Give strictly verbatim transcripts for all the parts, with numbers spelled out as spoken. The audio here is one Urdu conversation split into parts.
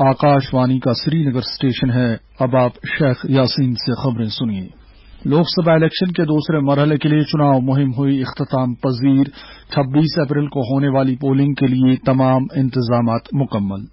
آکاش وانی کا سری نگر اسٹیشن ہے۔ اب آپ شیخ یاسین سے خبریں سنیے۔ لوک سبھا الیکشن کے دوسرے مرحلے کے لیے چناؤ مہم ہوئی اختتام پذیر۔ چھبیس اپریل کو ہونے والی پولنگ کے لیے تمام انتظامات مکمل۔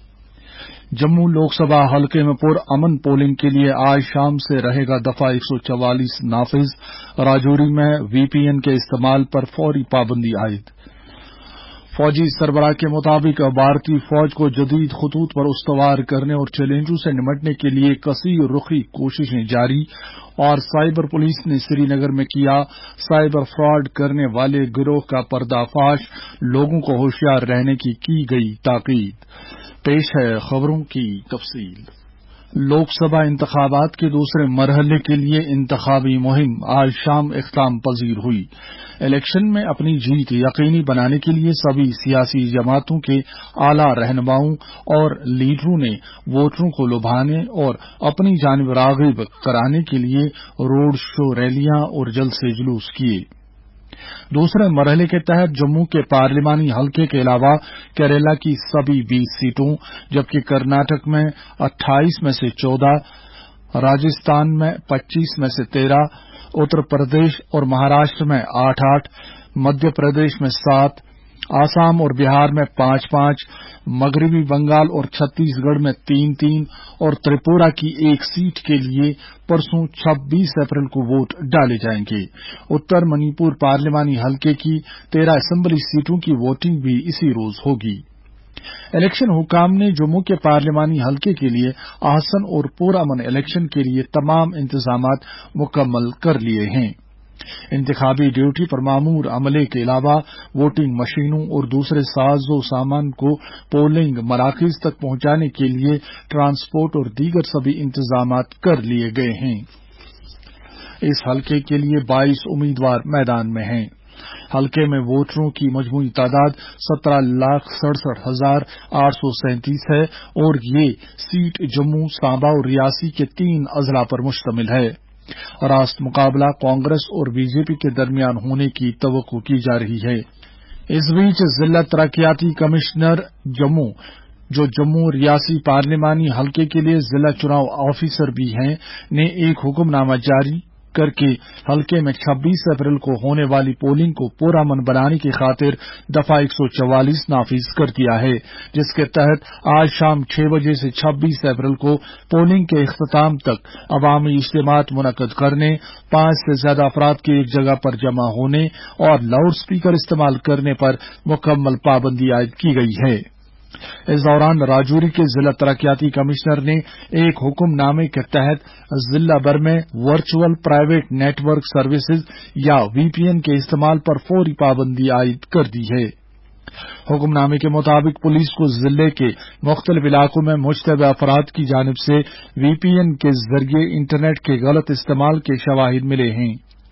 جموں لوک سبھا حلقے میں پر امن پولنگ کے لیے آج شام سے رہے گا دفعہ ایک سو چوالیس نافذ۔ راجوری میں وی پی این کے استعمال پر فوری پابندی عائد۔ فوجی سربراہ کے مطابق بھارتی فوج کو جدید خطوط پر استوار کرنے اور چیلنجوں سے نمٹنے کے لیے کثیر رخی کوششیں جاری، اور سائبر پولیس نے سری نگر میں کیا سائبر فراڈ کرنے والے گروہ کا پردہ فاش، لوگوں کو ہوشیار رہنے کی کی گئی تاکید۔ پیش ہے خبروں کی تفصیل۔ لوک سبھا انتخابات کے دوسرے مرحلے کے لیے انتخابی مہم آج شام اختتام پذیر ہوئی۔ الیکشن میں اپنی جیت یقینی بنانے کے لیے سبھی سیاسی جماعتوں کے اعلی رہنماؤں اور لیڈروں نے ووٹروں کو لبھانے اور اپنی جانب راغب کرانے کے لیے روڈ شو، ریلیاں اور جلسے جلوس کیے۔ دوسرے مرحلے کے تحت جموں کے پارلیمانی حلقے کے علاوہ کیرالہ کی سبھی بیس سیٹوں، جبکہ کرناٹک میں اٹھائیس میں سے چودہ، راجستھان میں پچیس میں سے تیرہ، اتر پردیش اور مہاراشٹر میں آٹھ آٹھ، مدھیہ پردیش میں سات، آسام اور بہار میں پانچ پانچ، مغربی بنگال اور چھتیس گڑھ میں تین تین اور تریپورہ کی ایک سیٹ کے لیے پرسوں چھبیس اپریل کو ووٹ ڈالے جائیں گے۔ اتر منی پور پارلیمانی حلقے کی تیرہ اسمبلی سیٹوں کی ووٹنگ بھی اسی روز ہوگی۔ الیکشن حکام نے جموں کے پارلیمانی حلقے کے لیے آسن اور پرامن الیکشن کے لیے تمام انتظامات مکمل کر لیے ہیں۔ انتخابی ڈیوٹی پر مامور عملے کے علاوہ ووٹنگ مشینوں اور دوسرے ساز و سامان کو پولنگ مراکز تک پہنچانے کے لیے ٹرانسپورٹ اور دیگر سبھی انتظامات کر لیے گئے ہیں۔ اس حلقے کے لیے بائیس امیدوار میدان میں ہیں۔ حلقے میں ووٹروں کی مجموعی تعداد سترہ لاکھ سڑسٹھ ہزار آٹھ سو سینتیس ہے اور یہ سیٹ جموں، سانبا اور ریاسی کے تین اضلاع پر مشتمل ہے۔ راست مقابلہ کانگریس اور بی جے پی کے درمیان ہونے کی توقع کی جا رہی ہے۔ اس بیچ ضلع ترقیاتی کمشنر جموں، جو جموں ریاسی پارلیمانی حلقے کے لیے ضلع چناؤ آفیسر بھی ہیں، نے ایک حکم نامہ جاری کر کے حلقے میں چھبیس اپریل کو ہونے والی پولنگ کو پرامن بنانے کی خاطر دفعہ ایک سو چوالیس نافذ کر دیا ہے، جس کے تحت آج شام چھ بجے سے چھبیس اپریل کو پولنگ کے اختتام تک عوامی اجتماعات منعقد کرنے، پانچ سے زیادہ افراد کی ایک جگہ پر جمع ہونے اور لاؤڈ سپیکر استعمال کرنے پر مکمل پابندی عائد کی گئی ہے۔ اس دوران راجوری کے ضلع ترقیاتی کمشنر نے ایک حکم نامے کے تحت ضلع بھر میں virtual private network services یا وی پی این کے استعمال پر فوری پابندی عائد کر دی ہے۔ حکم نامے کے مطابق پولیس کو ضلع کے مختلف علاقوں میں مشتبہ افراد کی جانب سے وی پی این کے ذریعے انٹرنیٹ کے غلط استعمال کے شواہد ملے ہیں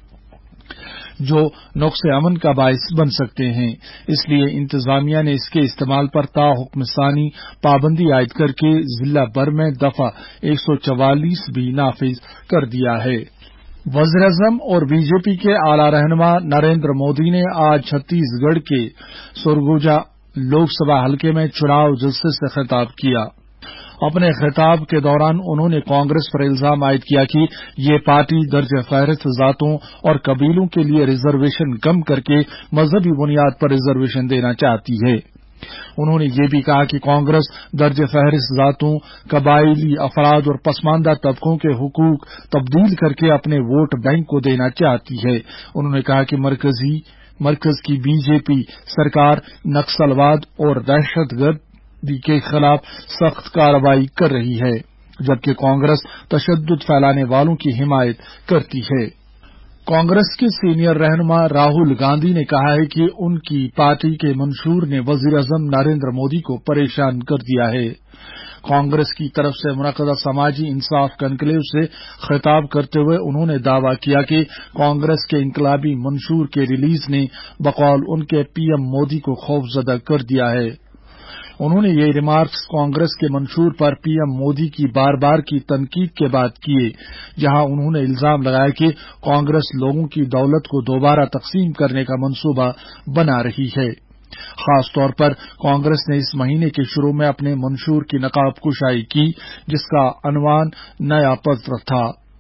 جو نقص امن کا باعث بن سکتے ہیں، اس لیے انتظامیہ نے اس کے استعمال پر تا حکم ثانی پابندی عائد کر کے ضلع بھر میں دفعہ ایک سو چوالیس بھی نافذ کر دیا ہے۔ وزیر اعظم اور بی جے پی کے اعلی رہنما نریندر مودی نے آج چھتیس گڑھ کے سرگوجا لوک سبھا حلقے میں چناؤ جلسے سے خطاب کیا۔ اپنے خطاب کے دوران انہوں نے کانگریس پر الزام عائد کیا کہ یہ پارٹی درج فہرست ذاتوں اور قبیلوں کے لیے ریزرویشن کم کر کے مذہبی بنیاد پر ریزرویشن دینا چاہتی ہے۔ انہوں نے یہ بھی کہا کہ کانگریس درج فہرست ذاتوں، قبائلی افراد اور پسماندہ طبقوں کے حقوق تبدیل کر کے اپنے ووٹ بینک کو دینا چاہتی ہے۔ انہوں نے کہا کہ مرکزی مرکز کی بی جے پی سرکار نکسلواد اور دہشت گرد کے خلاف سخت کارروائی کر رہی ہے، جبکہ کانگریس تشدد پھیلانے والوں کی حمایت کرتی ہے۔ کانگریس کے سینئر رہنما راہل گاندھی نے کہا ہے کہ ان کی پارٹی کے منشور نے وزیر اعظم نریندر مودی کو پریشان کر دیا ہے۔ کانگریس کی طرف سے منعقدہ سماجی انصاف کنکلیو سے خطاب کرتے ہوئے انہوں نے دعویٰ کیا کہ کانگریس کے انقلابی منشور کے ریلیز نے بقول ان کے پی ایم مودی کو خوفزدہ کر دیا ہے۔ انہوں نے یہ ریمارکس کانگریس کے منشور پر پی ایم مودی کی بار بار کی تنقید کے بعد کیے، جہاں انہوں نے الزام لگایا کہ کانگریس لوگوں کی دولت کو دوبارہ تقسیم کرنے کا منصوبہ بنا رہی ہے۔ خاص طور پر کانگریس نے اس مہینے کے شروع میں اپنے منشور کی نقاب کشائی کی جس کا عنوان نیا پتر تھا۔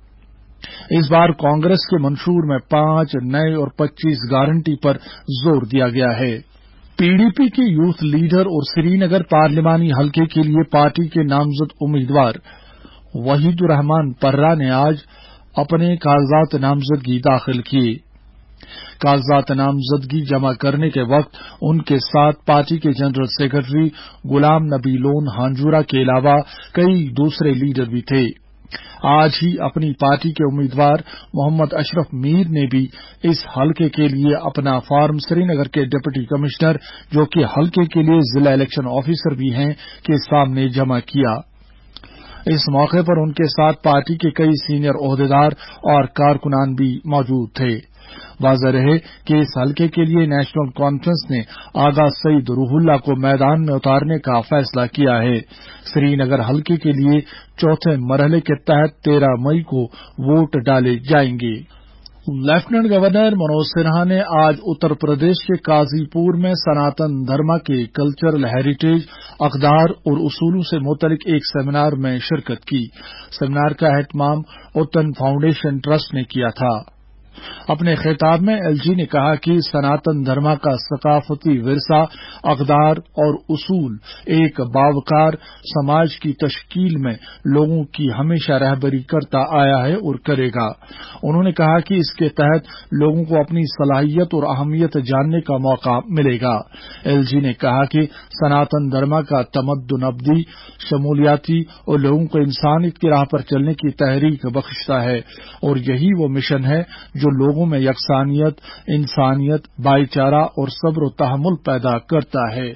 اس بار کانگریس کے منشور میں پانچ نئے اور پچیس گارنٹی پر زور دیا گیا ہے۔ پی ڈی پی کے یوتھ لیڈر اور سری نگر پارلیمانی حلقے کے لیے پارٹی کے نامزد امیدوار وحید الرحمان پرہ نے آج اپنے کاغذات نامزدگی داخل کیے۔ کاغذات نامزدگی جمع کرنے کے وقت ان کے ساتھ پارٹی کے جنرل سیکرٹری غلام نبی لون ہانجورا کے علاوہ کئی دوسرے لیڈر بھی تھے۔ آج ہی اپنی پارٹی کے امیدوار محمد اشرف میر نے بھی اس حلقے کے لیے اپنا فارم سری نگر کے ڈپٹی کمشنر جو کہ حلقے کے لیے ضلع الیکشن آفیسر بھی ہیں کے سامنے جمع کیا۔ اس موقع پر ان کے ساتھ پارٹی کے کئی سینئر عہدیدار اور کارکنان بھی موجود تھے۔ واضح رہے کہ اس حلقے کے لیے نیشنل کانفرنس نے آغا سعید روح اللہ کو میدان میں اتارنے کا فیصلہ کیا ہے۔ سری نگر حلقے کے لیے چوتھے مرحلے کے تحت تیرہ مئی کو ووٹ ڈالے جائیں گے۔ لیفٹیننٹ گورنر منوج سنہا نے آج اتر پردیش کے قاضی پور میں سناتن دھرما کے کلچرل ہیریٹیج، اقدار اور اصولوں سے متعلق ایک سیمینار میں شرکت کی۔ سیمینار کا اہتمام اتن فاؤنڈیشن ٹرسٹ نے کیا تھا۔ اپنے خطاب میں ایل جی نے کہا کہ سناتن دھرما کا ثقافتی ورثہ، اقدار اور اصول ایک باوقار سماج کی تشکیل میں لوگوں کی ہمیشہ رہبری کرتا آیا ہے اور کرے گا۔ انہوں نے کہا کہ اس کے تحت لوگوں کو اپنی صلاحیت اور اہمیت جاننے کا موقع ملے گا۔ ایل جی نے کہا کہ سناتن دھرما کا تمدن ابدی، شمولیاتی اور لوگوں کو انسانیت کی راہ پر چلنے کی تحریک بخشتا ہے اور یہی وہ مشن ہے جو لوگوں میں یکسانیت، انسانیت، بھائی چارہ اور صبر و تحمل پیدا کرتا ہے۔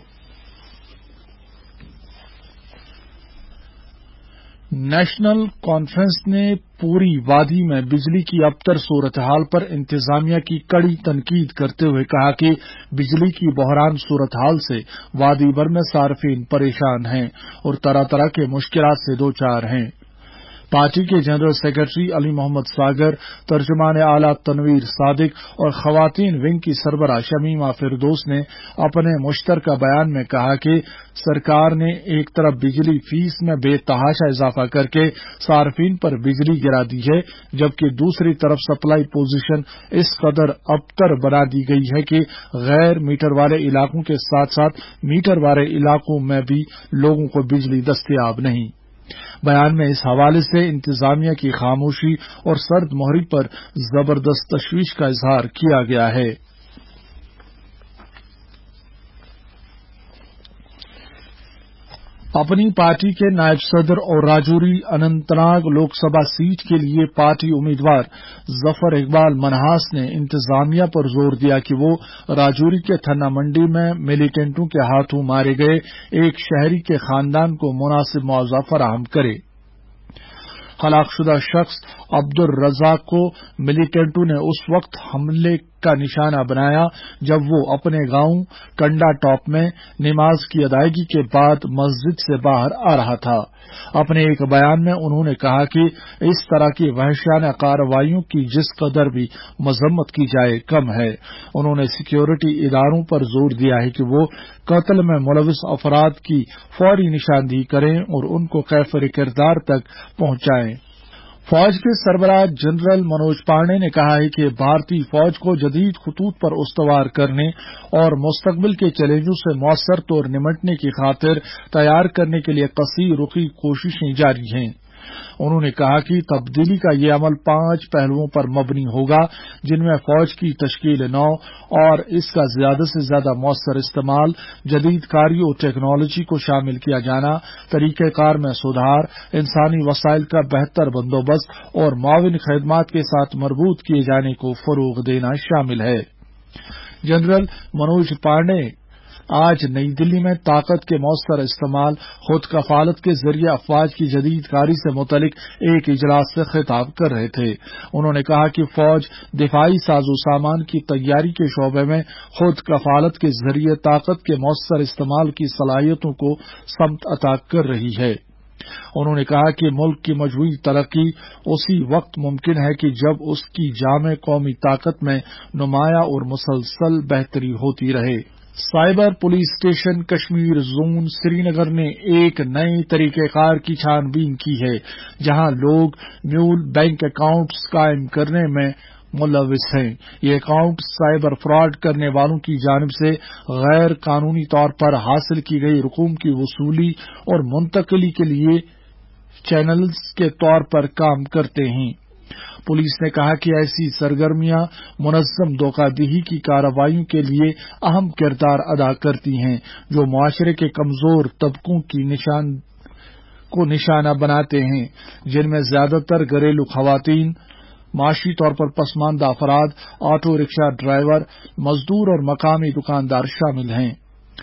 نیشنل کانفرنس نے پوری وادی میں بجلی کی ابتر صورتحال پر انتظامیہ کی کڑی تنقید کرتے ہوئے کہا کہ بجلی کی بحران صورتحال سے وادی بھر میں صارفین پریشان ہیں اور طرح طرح کے مشکلات سے دوچار ہیں۔ پارٹی کے جنرل سیکرٹری علی محمد ساگر، ترجمان اعلیٰ تنویر صادق اور خواتین ونگ کی سربراہ شمیمہ فردوس نے اپنے مشترکہ بیان میں کہا کہ سرکار نے ایک طرف بجلی فیس میں بے تحاشا اضافہ کر کے صارفین پر بجلی گرا دی ہے، جبکہ دوسری طرف سپلائی پوزیشن اس قدر ابتر بنا دی گئی ہے کہ غیر میٹر والے علاقوں کے ساتھ ساتھ میٹر والے علاقوں میں بھی لوگوں کو بجلی دستیاب نہیں۔ بیان میں اس حوالے سے انتظامیہ کی خاموشی اور سرد مہری پر زبردست تشویش کا اظہار کیا گیا ہے۔ اپنی پارٹی کے نائب صدر اور راجوری اننت ناگ لوک سبھا سیٹ کے لیے پارٹی امیدوار ظفر اقبال منہاس نے انتظامیہ پر زور دیا کہ وہ راجوری کے تھنا منڈی میں ملیٹنٹوں کے ہاتھوں مارے گئے ایک شہری کے خاندان کو مناسب معاوضہ فراہم کرے۔ ہلاک شدہ شخص عبد الرزاق کو ملیٹنٹوں نے اس وقت حملے کا نشانہ بنایا جب وہ اپنے گاؤں کنڈا ٹاپ میں نماز کی ادائیگی کے بعد مسجد سے باہر آ رہا تھا۔ اپنے ایک بیان میں انہوں نے کہا کہ اس طرح کی وحشیانہ کارروائیوں کی جس قدر بھی مذمت کی جائے کم ہے۔ انہوں نے سیکیورٹی اداروں پر زور دیا ہے کہ وہ قتل میں ملوث افراد کی فوری نشاندہی کریں اور ان کو کیفر کردار تک پہنچائیں۔ فوج کے سربراہ جنرل منوج پانڈے نے کہا ہے کہ بھارتی فوج کو جدید خطوط پر استوار کرنے اور مستقبل کے چیلنجوں سے مؤثر طور نمٹنے کی خاطر تیار کرنے کے لیے کثیر رخی کوششیں جاری ہیں۔ انہوں نے کہا کہ تبدیلی کا یہ عمل پانچ پہلوؤں پر مبنی ہوگا، جن میں فوج کی تشکیل نو اور اس کا زیادہ سے زیادہ مؤثر استعمال، جدید کاری اور ٹیکنالوجی کو شامل کیا جانا، طریقہ کار میں سدھار، انسانی وسائل کا بہتر بندوبست اور معاون خدمات کے ساتھ مربوط کیے جانے کو فروغ دینا شامل ہے۔ جنرل منوج پانڈے آج نئی دلی میں طاقت کے مؤثر استعمال، خود کفالت کے ذریعے افواج کی جدید کاری سے متعلق ایک اجلاس سے خطاب کر رہے تھے۔ انہوں نے کہا کہ فوج دفاعی ساز و سامان کی تیاری کے شعبے میں خود کفالت کے ذریعے طاقت کے مؤثر استعمال کی صلاحیتوں کو سمت عطا کر رہی ہے۔ انہوں نے کہا کہ ملک کی مجموعی ترقی اسی وقت ممکن ہے کہ جب اس کی جامع قومی طاقت میں نمایاں اور مسلسل بہتری ہوتی رہے۔ Cyber police station Kashmir zone Srinagar نے ایک نئے طریقہ کار کی چھان بین کی ہے، جہاں لوگ میول بینک اکاؤنٹس قائم کرنے میں ملوث ہیں۔ یہ اکاؤنٹ سائبر فراڈ کرنے والوں کی جانب سے غیر قانونی طور پر حاصل کی گئی رقوم کی وصولی اور منتقلی کے لیے چینلز کے طور پر کام کرتے ہیں۔ پولیس نے کہا کہ ایسی سرگرمیاں منظم دھوکہ دہی کی کارروائیوں کے لیے اہم کردار ادا کرتی ہیں، جو معاشرے کے کمزور طبقوں کی نشان کو نشانہ بناتے ہیں، جن میں زیادہ تر گھریلو خواتین، معاشی طور پر پسماندہ افراد، آٹو رکشہ ڈرائیور، مزدور اور مقامی دکاندار شامل ہیں۔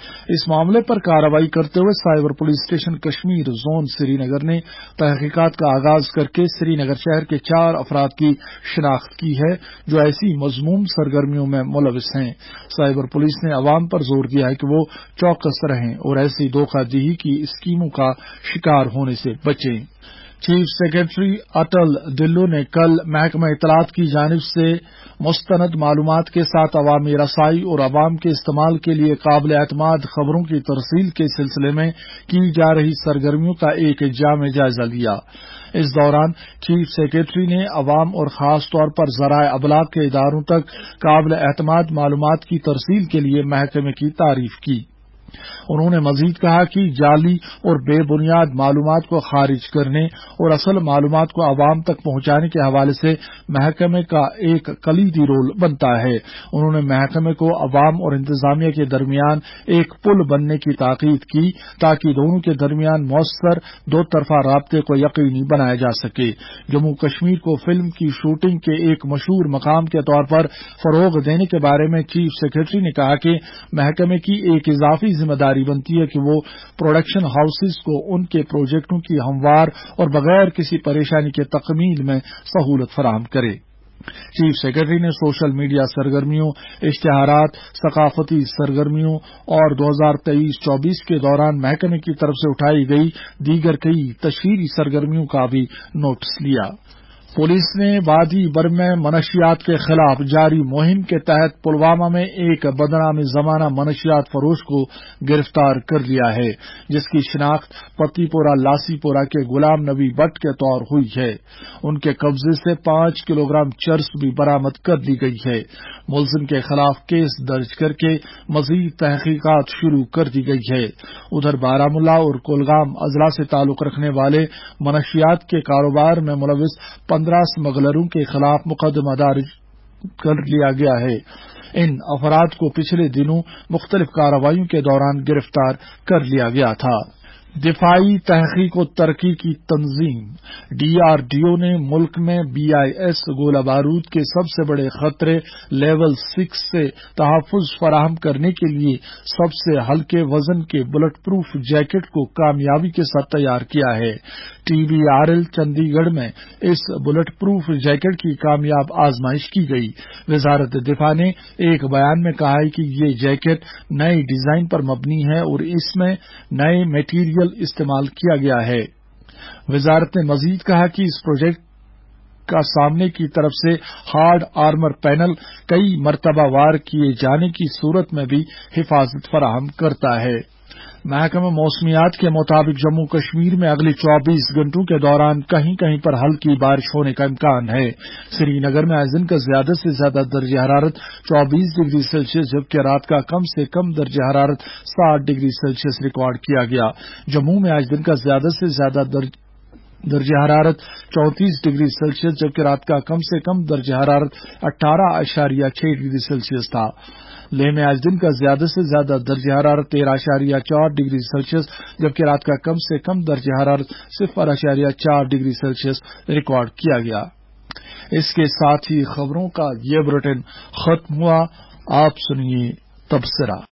اس معاملے پر کارروائی کرتے ہوئے cyber police station Kashmir zone Srinagar نے تحقیقات کا آغاز کر کے سری نگر شہر کے چار افراد کی شناخت کی ہے جو ایسی مذموم سرگرمیوں میں ملوث ہیں۔ سائبر پولیس نے عوام پر زور دیا ہے کہ وہ چوکس رہیں اور ایسی دھوکہ دہی کی اسکیموں کا شکار ہونے سے بچیں۔ چیف سیکرٹری اٹل ڈھلو نے کل محکمہ اطلاعات کی جانب سے مستند معلومات کے ساتھ عوامی رسائی اور عوام کے استعمال کے لیے قابل اعتماد خبروں کی ترسیل کے سلسلے میں کی جا رہی سرگرمیوں کا ایک جامع جائزہ لیا۔ اس دوران چیف سیکرٹری نے عوام اور خاص طور پر ذرائع ابلاغ کے اداروں تک قابل اعتماد معلومات کی ترسیل کے لیے محکمے کی تعریف کی۔ انہوں نے مزید کہا کہ جعلی اور بے بنیاد معلومات کو خارج کرنے اور اصل معلومات کو عوام تک پہنچانے کے حوالے سے محکمے کا ایک کلیدی رول بنتا ہے۔ انہوں نے محکمے کو عوام اور انتظامیہ کے درمیان ایک پل بننے کی تاکید کی تاکہ دونوں کے درمیان مؤثر دو طرفہ رابطے کو یقینی بنایا جا سکے۔ جموں کشمیر کو فلم کی شوٹنگ کے ایک مشہور مقام کے طور پر فروغ دینے کے بارے میں چیف سیکرٹری نے کہا کہ محکمے کی ایک اضافی ذمہ داری بنتی ہے کہ وہ پروڈکشن ہاؤسز کو ان کے پروجیکٹوں کی ہموار اور بغیر کسی پریشانی کے تکمیل میں سہولت فراہم کرے۔ چیف سیکرٹری نے سوشل میڈیا سرگرمیوں، اشتہارات، ثقافتی سرگرمیوں اور دو ہزار تیئیس چوبیس کے دوران محکمے کی طرف سے اٹھائی گئی دیگر کئی تشہیری سرگرمیوں کا بھی نوٹس لیا۔ پولیس نے وادی برم میں منشیات کے خلاف جاری مہم کے تحت پلوامہ میں ایک بدنام زمانہ منشیات فروش کو گرفتار کر لیا ہے، جس کی شناخت پتی پورہ لاسی پورہ کے غلام نبی بٹ کے طور ہوئی ہے۔ ان کے قبضے سے پانچ کلو گرام چرس بھی برآمد کر لی گئی ہے۔ ملزم کے خلاف کیس درج کر کے مزید تحقیقات شروع کر دی گئی ہے۔ ادھر بارامولہ اور کولگام اضلاع سے تعلق رکھنے والے منشیات کے کاروبار میں ملوث پندرہ اسمگلروں کے خلاف مقدمہ درج کر لیا گیا ہے۔ ان افراد کو پچھلے دنوں مختلف کارروائیوں کے دوران گرفتار کر لیا گیا تھا۔ دفاعی تحقیق و ترقی کی تنظیم ڈی آر ڈی او نے ملک میں بی آئی ایس گولہ بارود کے سب سے بڑے خطرے لیول سکس سے تحفظ فراہم کرنے کے لیے سب سے ہلکے وزن کے بلٹ پروف جیکٹ کو کامیابی کے ساتھ تیار کیا ہے۔ T B R L Chandigarh میں اس بلٹ پروف جیکٹ کی کامیاب آزمائش کی گئی۔ وزارت دفاع نے ایک بیان میں کہا ہے کہ یہ جیکٹ نئے ڈیزائن پر مبنی ہے اور اس میں نئے میٹیریل استعمال کیا گیا ہے۔ وزارت نے مزید کہا کہ اس پروجیکٹ کا سامنے کی طرف سے ہارڈ آرمر پینل کئی مرتبہ وار کیے جانے کی صورت میں بھی حفاظت فراہم کرتا ہے۔ محکمہ موسمیات کے مطابق جموں کشمیر میں اگلے چوبیس گھنٹوں کے دوران کہیں کہیں پر ہلکی بارش ہونے کا امکان ہے۔ سری نگر میں آج دن کا زیادہ سے زیادہ درجہ حرارت چوبیس ڈگری سیلسیس جبکہ رات کا کم سے کم درجہ حرارت ساٹھ ڈگری سیلسیس ریکارڈ کیا گیا۔ جموں میں آج دن کا زیادہ سے زیادہ درجہ درجہ حرارت چونتیس ڈگری سیلسیس جبکہ رات کا کم سے کم درجہ حرارت اٹھارہ اشاریہ چھ ڈگری سیلسیس تھا۔ لیہ میں آج دن کا زیادہ سے زیادہ درجہ حرارت تیرہ اشاریہ چار ڈگری سیلسیس جبکہ رات کا کم سے کم درجہ حرارت صفر اشاریہ چار ڈگری سیلسیس ریکارڈ کیا گیا۔ اس کے ساتھ ہی خبروں کا یہ بلیٹن ختم ہوا۔ آپ سنیے تبصرہ۔